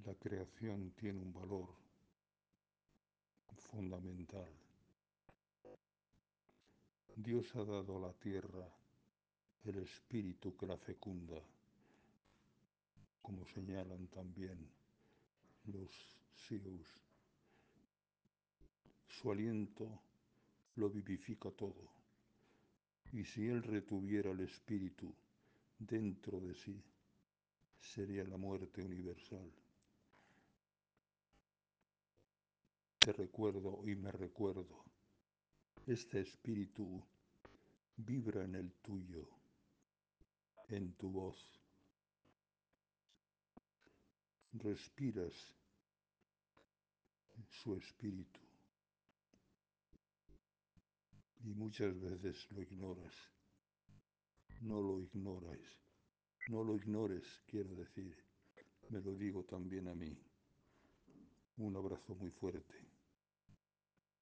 La creación tiene un valor fundamental. Dios ha dado a la tierra el espíritu que la fecunda, como señalan también los Sioux. Su aliento lo vivifica todo, y si él retuviera el espíritu dentro de sí, sería la muerte universal. Te recuerdo y me recuerdo, este espíritu vibra en el tuyo, en tu voz. Respiras su espíritu y muchas veces lo ignoras. No lo ignores, no lo ignores, quiero decir, me lo digo también a mí. Un abrazo muy fuerte.